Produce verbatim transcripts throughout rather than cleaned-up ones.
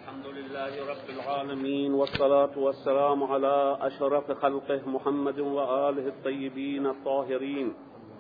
الحمد لله رب العالمين، والصلاة والسلام على أشرف خلقه محمد وآله الطيبين الطاهرين،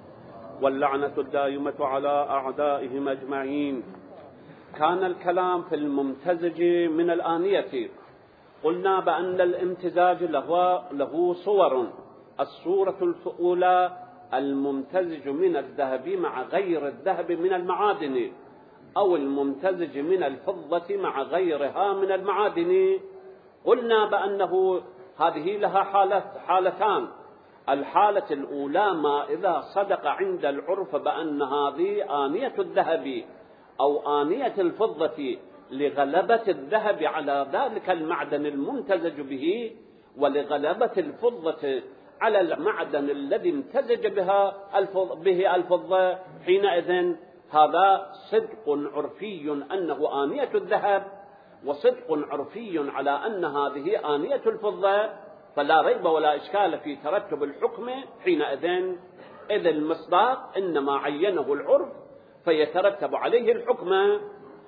واللعنة الدائمة على أعدائهم أجمعين. كان الكلام في الممتزج من الآنية. قلنا بأن الامتزاج له, له صور. الصورة الأولى الممتزج من الذهب مع غير الذهب من المعادن، أو الممتزج من الفضة مع غيرها من المعادن. قلنا بأنه هذه لها حالة حالتان. الحالة الأولى ما إذا صدق عند العرف بأن هذه آنية الذهب أو آنية الفضة لغلبة الذهب على ذلك المعدن الممتزج به، ولغلبة الفضة على المعدن الذي امتزج بها به الفضة. حينئذ هذا صدق عرفي أنه آنية الذهب، وصدق عرفي على أن هذه آنية الفضة، فلا ريب ولا إشكال في ترتب الحكم حينئذ، إذ المصداق إنما عينه العرف فيترتب عليه الحكم.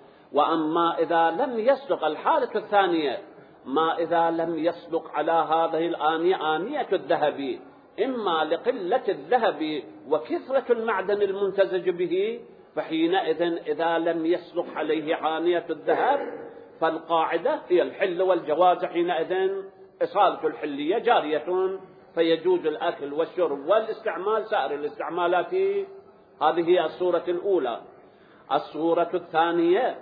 وأما إذا لم يصدق الحالة الثانية، ما إذا لم يصدق على هذه الآنية آنية الذهب، إما لقلة الذهب وكثرة المعدن الممتزج به، فحينئذ إذا لم يصدق عليه آنية الذهب فالقاعدة هي الحل والجواز. حينئذ إصالة الحلية جارية، فيجوز الأكل والشرب والاستعمال سائر الاستعمالات. هذه هي الصورة الأولى. الصورة الثانية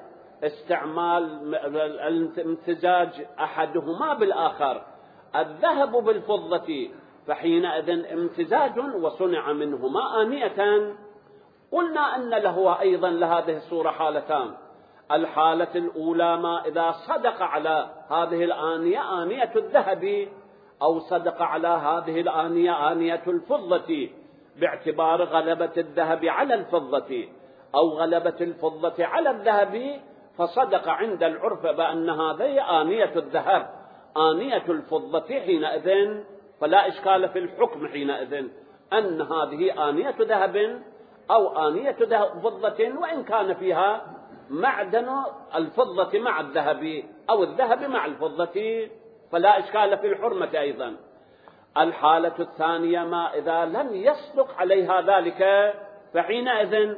استعمال الامتزاج أحدهما بالآخر، الذهب بالفضة، فحينئذ امتزاج وصنع منهما آنية. قلنا أن له أيضا لهذه الصورة حالتان. الحالة الأولى ما إذا صدق على هذه الآنية آنية الذهب، أو صدق على هذه الآنية آنية الفضة باعتبار غلبة الذهب على الفضة، أو غلبة الفضة على الذهب، فصدق عند العرف بأن هذه آنية الذهب آنية الفضة، حينئذ فلا إشكال في الحكم حينئذ أن هذه آنية ذهب أو آنية فضة، وإن كان فيها معدن الفضة مع الذهب أو الذهب مع الفضة، فلا إشكال في الحرمة أيضا. الحالة الثانية ما إذا لم يصدق عليها ذلك، فحينئذ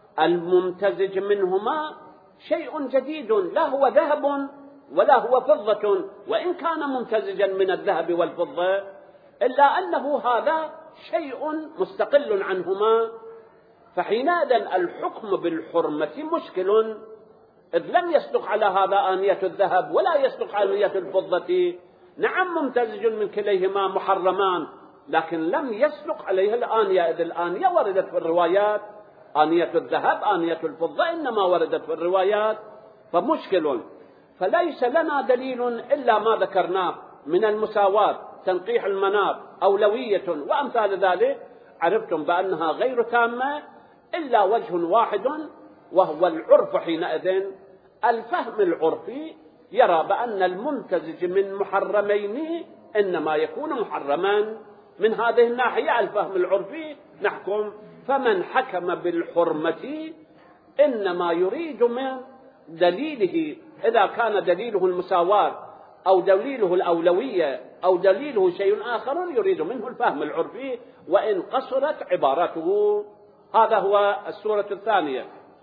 الممتزج منهما شيء جديد، لا هو ذهب ولا هو فضة، وإن كان ممتزجا من الذهب والفضة، إلا أنه هذا شيء مستقل عنهما، فحينئذ الحكم بالحرمة مشكل، إذ لم يصدق على هذا آنية الذهب ولا يصدق آنية الفضة. نعم ممتزج من كليهما محرمان، لكن لم يصدق عليه الآنية، إذ الآنية وردت في الروايات آنية الذهب آنية الفضة، إنما وردت في الروايات، فمشكل. فليس لنا دليل إلا ما ذكرناه من المساواة، تنقيح المنار، أولوية وأمثال ذلك، عرفتم بأنها غير تامة إلا وجه واحد، وهو العرف. حينئذ الفهم العرفي يرى بأن الممتزج من محرمين إنما يكون محرما. من هذه الناحية الفهم العرفي نحكم. فمن حكم بالحرمة إنما يريد من دليله، إذا كان دليله المساواة أو دليله الأولوية أو دليله شيء آخر، يريد منه الفهم العرفي وإن قصرت عبارته. هذا هو الصورة الثانية.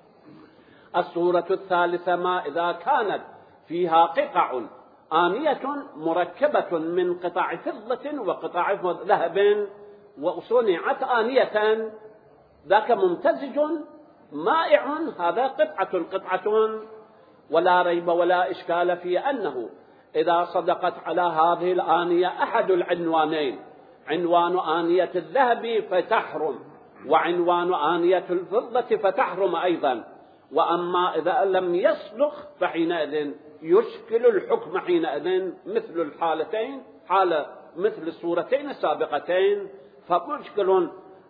الصورة الثالثة ما إذا كانت فيها قطع آنية مركبة من قطع فضة وقطع ذهب وصنعت آنية، ذاك ممتزج مائع، هذا قطعة قطعة، ولا ريب ولا إشكال في أنه إذا صدقت على هذه الآنية أحد العنوانين، عنوان آنية الذهب فتحرم، وعنوان آنية الفضة فتحرم أيضا. وأما إذا لم يصدق فحينئذ يشكل الحكم، حينئذ مثل الحالتين، حالة مثل الصورتين السابقتين، فمشكل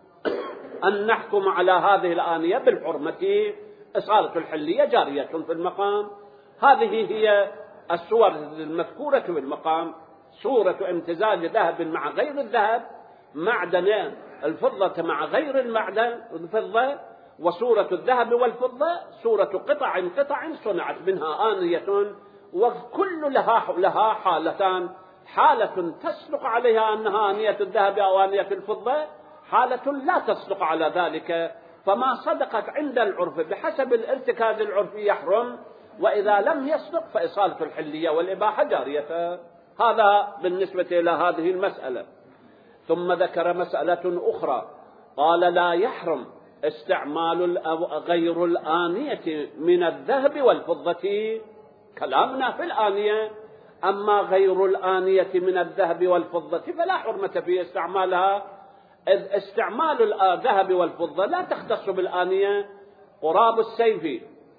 أن نحكم على هذه الآنية بالحرمة. إصالة الحلية جارية في المقام. هذه هي الصور المذكورة في المقام: صورة امتزاج ذهب مع غير الذهب، معدن الفضة مع غير المعدن الفضة، وصورة الذهب والفضة صورة قطع قطع صنعت منها آنية وكل لها لها حالتان، حالة تصدق عليها أنها آنية الذهب أو آنية الفضة، حالة لا تصدق على ذلك. فما صدقت عند العرف بحسب الارتكاز العرفي يحرم، وإذا لم يصدق فإصالة الحلية والإباحة جارية. هذا بالنسبة إلى هذه المسألة. ثم ذكر مسألة أخرى، قال لا يحرم استعمال غير الآنية من الذهب والفضة. كلامنا في الآنية، أما غير الآنية من الذهب والفضة فلا حرمة في استعمالها، إذ استعمال الذهب والفضة لا تختص بالآنية. قراب السيف،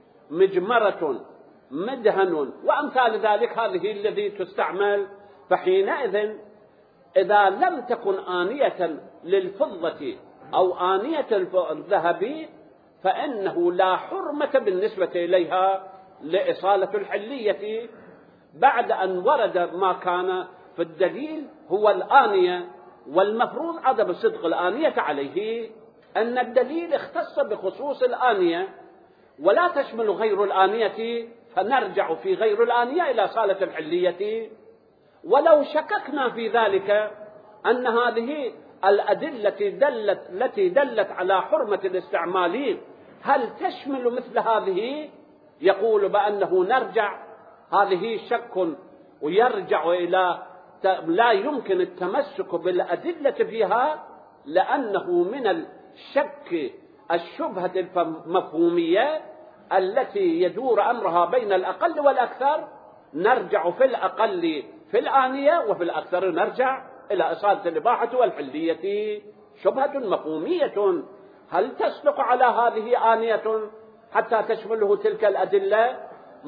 مجمرة، مدهن وأمثال ذلك، هذه الذي تستعمل. فحينئذ إذا لم تكن آنية للفضة أو آنية الذهب فإنه لا حرمة بالنسبة إليها لإصالة الحلية، بعد أن ورد ما كان في الدليل هو الآنية، والمفروض عدم صدق الآنية عليه، أن الدليل اختص بخصوص الآنية ولا تشمل غير الآنية، فنرجع في غير الآنية إلى صالة الحلية. ولو شككنا في ذلك أن هذه الأدلة دلت التي دلت على حرمة الاستعمال هل تشمل مثل هذه، يقول بأنه نرجع، هذه شك ويرجع إلى لا يمكن التمسك بالأدلة فيها، لأنه من الشك الشبهة المفهومية التي يدور أمرها بين الأقل والأكثر. نرجع في الأقل في الآنية وفي الأكثر نرجع إلى إصالة الإباحة والحلية. شبهة مفهومية، هل تصدق على هذه آنية حتى تشمله تلك الأدلة؟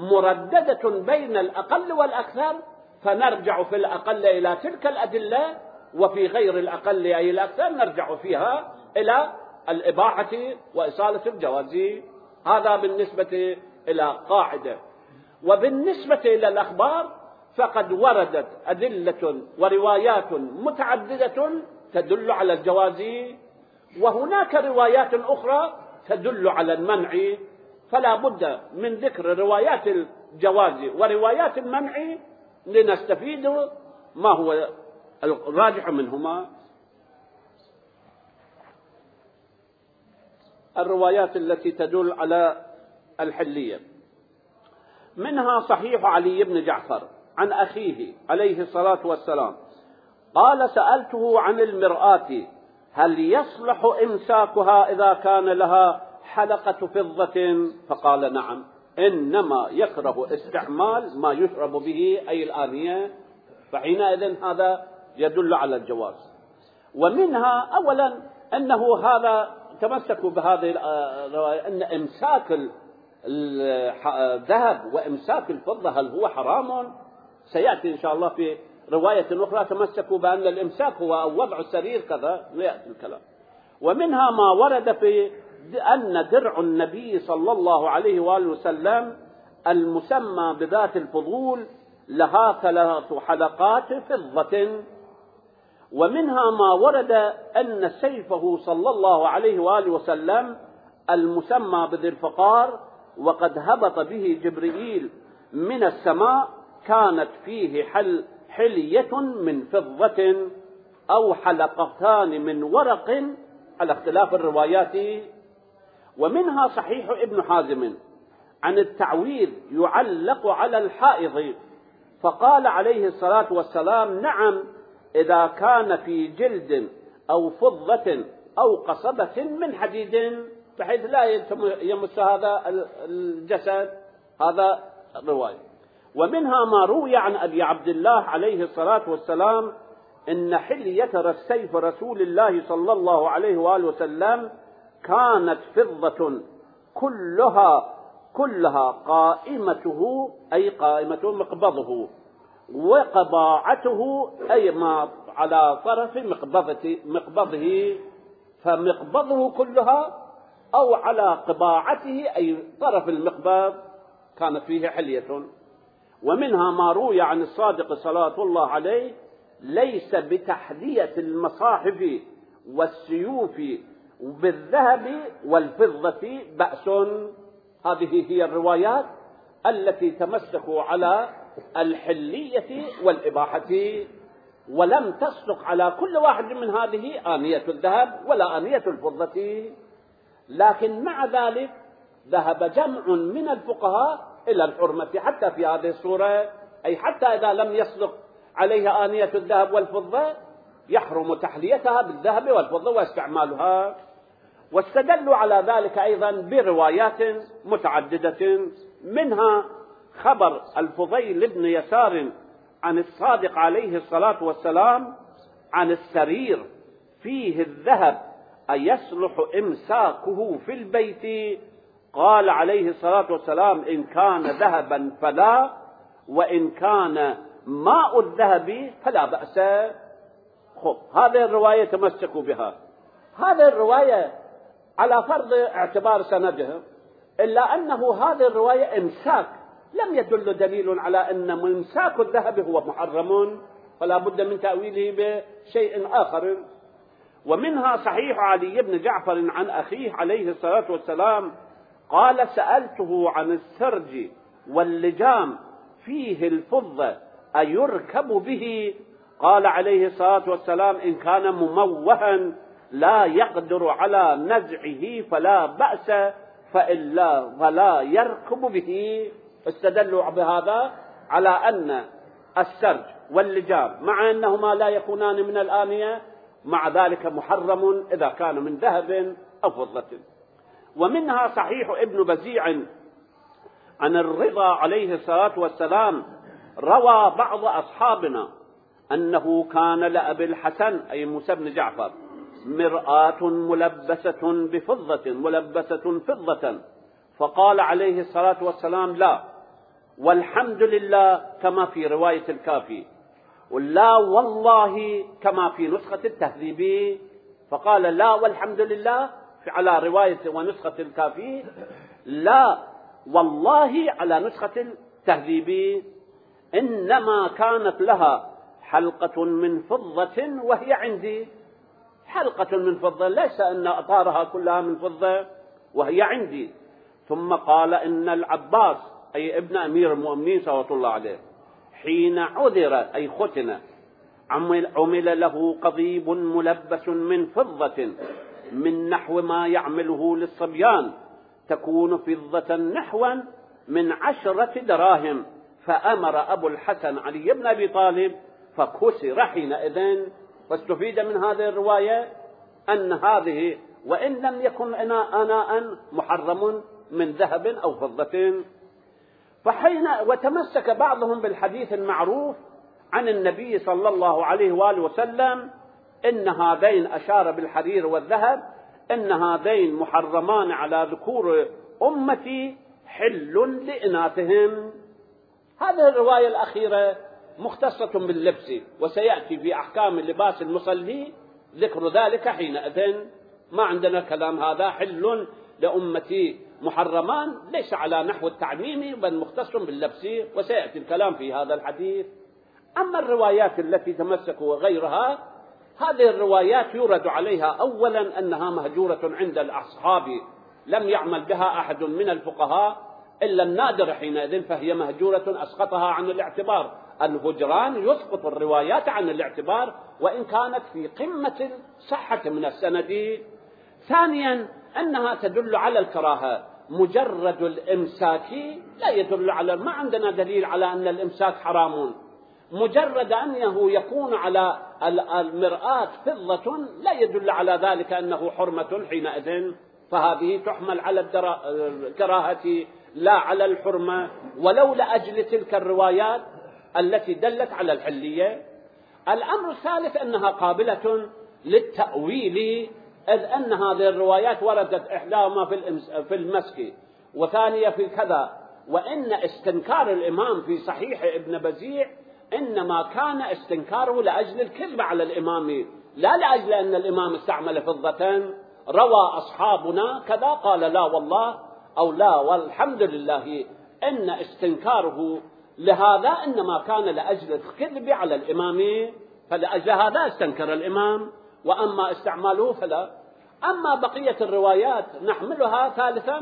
مرددة بين الأقل والأكثر، فنرجع في الأقل إلى تلك الأدلة، وفي غير الأقل أي الأكثر نرجع فيها إلى الإباحة وإصالة الجواز. هذا بالنسبة إلى قاعدة. وبالنسبة إلى الأخبار فقد وردت أدلة وروايات متعددة تدل على الجواز، وهناك روايات أخرى تدل على المنع، فلا بد من ذكر روايات الجواز وروايات المنع لنستفيد ما هو الراجح منهما. الروايات التي تدل على الحلية منها صحيح علي بن جعفر عن أخيه عليه الصلاة والسلام قال سألته عن المرآة هل يصلح إمساكها إذا كان لها حلقة فضة؟ فقال نعم، إنما يكره استعمال ما يشرب به أي الآنية، فحينئذ هذا يدل على الجواز. ومنها أولا أنه هذا تمسكوا بهذه الرواية أن إمساك الذهب وإمساك الفضة هل هو حرام؟ سيأتي إن شاء الله في رواية أخرى تمسكوا بأن الإمساك هو وضع السرير كذا، يأتي الكلام. ومنها ما ورد في أن درع النبي صلى الله عليه وآله وسلم المسمى بذات الفضول لها ثلاث حلقات فضة. ومنها ما ورد أن سيفه صلى الله عليه وآله وسلم المسمى بذي الفقار وقد هبط به جبريل من السماء كانت فيه حل حلية من فضة أو حلقتان من ورق على اختلاف الروايات. ومنها صحيح ابن حازم عن التعويذ يعلق على الحائض فقال عليه الصلاة والسلام نعم إذا كان في جلد أو فضة أو قصبة من حديد بحيث لا يمس هذا الجسد. هذا الرواية. ومنها ما روي عن أبي عبد الله عليه الصلاة والسلام إن حلية السيف رسول الله صلى الله عليه وآله وسلم كانت فضة كلها كلها قائمته أي قائمة مقبضه وقباعته أي ما على طرف مقبضته مقبضه فمقبضه كلها أو على قباعته أي طرف المقبض كانت فيه حلية. ومنها ما روي عن الصادق صلاة الله عليه ليس بتحلية المصاحف والسيوف بالذهب والفضة بأس. هذه هي الروايات التي تمسكوا على الحلية والإباحة، ولم تصدق على كل واحد من هذه آنية الذهب ولا آنية الفضة. لكن مع ذلك ذهب جمع من الفقهاء إلى الحرمة حتى في هذه الصورة، أي حتى إذا لم يصدق عليها آنية الذهب والفضة يحرم تحليتها بالذهب والفضة واستعمالها. واستدلوا على ذلك أيضا بروايات متعددة، منها خبر الفضيل بن يسار عن الصادق عليه الصلاة والسلام عن السرير فيه الذهب أيصلح إمساكه في البيت؟ قال عليه الصلاة والسلام: إن كان ذهبا فلا، وإن كان ماء الذهب فلا بأس. خب هذه الرواية تمسكوا بها. هذه الرواية على فرض اعتبار سندها، إلا أنه هذه الرواية إمساك، لم يدل دليل على أن إمساك الذهب هو محرم، فلا بد من تأويله بشيء آخر. ومنها صحيح علي بن جعفر عن أخيه عليه الصلاة والسلام قال: سألته عن السرج واللجام فيه الفضة أيركب به؟ قال عليه الصلاة والسلام: إن كان مموها لا يقدر على نزعه فلا بأس، فإلا فلا يركب به. استدلوا بهذا على أن السرج واللجام مع أنهما لا يكونان من الآنية، مع ذلك محرم إذا كان من ذهب أو فضة. ومنها صحيح ابن بزيع عن الرضا عليه الصلاة والسلام روى بعض أصحابنا أنه كان لأبي الحسن أي موسى بن جعفر مرآة ملبسة بفضة ملبسة فضة، فقال عليه الصلاة والسلام: لا والحمد لله، كما في رواية الكافي، ولا والله كما في نسخة التهذيب. فقال لا والحمد لله على رواية ونسخة الكافي، لا والله على نسخة التهذيب. إنما كانت لها حلقة من فضة وهي عندي. حلقة من فضة، ليس أن أطارها كلها من فضة، وهي عندي. ثم قال: إن العباس أي ابن أمير المؤمنين صلى الله عليه حين عذر أي ختن عمل, عمل له قضيب ملبس من فضة من نحو ما يعمله للصبيان، تكون فضة نحوا من عشرة دراهم، فأمر أبو الحسن علي بن أبي طالب فكسر حينئذ. واستفيد من هذه الرواية أن هذه وإن لم يكن أناء محرم من ذهب أو فضة. فحين وتمسك بعضهم بالحديث المعروف عن النبي صلى الله عليه وآله وسلم إن هذين أشار بالحرير والذهب إن هذين محرمان على ذكور أمتي حل لإناثهم. هذه الرواية الأخيرة مختصة باللبس، وسيأتي في أحكام اللباس المصلي ذكر ذلك حينئذ. ما عندنا كلام هذا حل لأمتي محرمان، ليس على نحو التعميم بل مختص باللبس، وسيأتي الكلام في هذا الحديث. أما الروايات التي تمسكوا وغيرها، هذه الروايات يورد عليها أولا أنها مهجورة عند الأصحاب، لم يعمل بها أحد من الفقهاء إلا النادر حينئذ، فهي مهجورة أسقطها عن الاعتبار. الهجران يسقط الروايات عن الاعتبار وإن كانت في قمة الصحة من السند. ثانيا أنها تدل على الكراهة، مجرد الإمساك لا يدل على، ما عندنا دليل على أن الإمساك حرام، مجرد أنه يكون على المرآة فضة لا يدل على ذلك أنه حرمة حينئذ، فهذه تحمل على الكراهة لا على الحرمة، ولو لأجل تلك الروايات التي دلت على الحلية. الأمر الثالث أنها قابلة للتأويل، إذ أن هذه الروايات وردت إحداهما في المسك وثانية في كذا، وإن استنكار الإمام في صحيح ابن بزيع إنما كان استنكاره لأجل الكذب على الإمام، لا لأجل أن الإمام استعمل فضة. روى أصحابنا كذا، قال لا والله أو لا والحمد لله، إن استنكاره لهذا إنما كان لأجل الكذب على الإمام، فلأجل هذا استنكر الإمام، وأما استعماله فلا. أما بقية الروايات نحملها ثالثا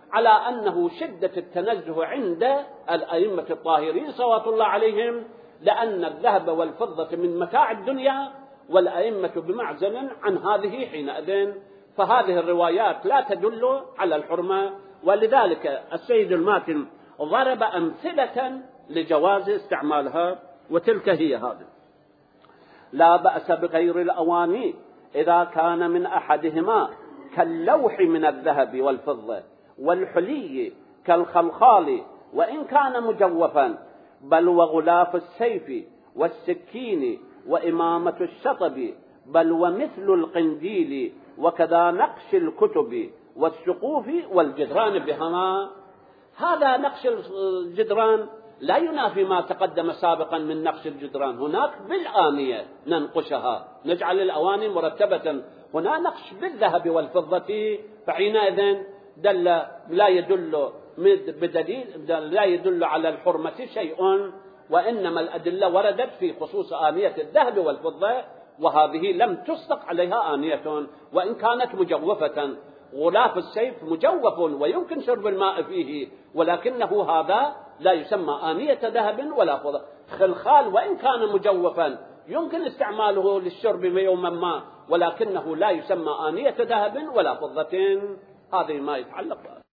على أنه شدة التنزه عند الأئمة الطاهرين صلوات الله عليهم، لأن الذهب والفضة من متاع الدنيا والأئمة بمعزل عن هذه حينئذ، فهذه الروايات لا تدل على الحرمة. ولذلك السيد الماتن ضرب أمثلة لجواز استعمالها، وتلك هي هذه: لا بأس بغير الأواني إذا كان من أحدهما كاللوح من الذهب والفضة، والحلي كالخلخال وإن كان مجوفا، بل وغلاف السيف والسكين وإمامة الشطب، بل ومثل القنديل، وكذا نقش الكتب والسقوف والجدران بهما. هذا نقش الجدران لا ينافي ما تقدم سابقا من نقش الجدران، هناك بالآنية ننقشها، نجعل الأواني مرتبة، هنا نقش بالذهب والفضة، فحينئذ دل لا يدل بدليل لا يدل على الحرمة شيء، وإنما الأدلة وردت في خصوص آنية الذهب والفضة، وهذه لم تصدق عليها آنية وإن كانت مجوفة. غلاف السيف مجوف ويمكن شرب الماء فيه، ولكنه هذا لا يسمى آنية ذهب ولا فضة. خلخال وإن كان مجوفا يمكن استعماله للشرب يوما ما، ولكنه لا يسمى آنية ذهب ولا فضة. هذه ما يتعلق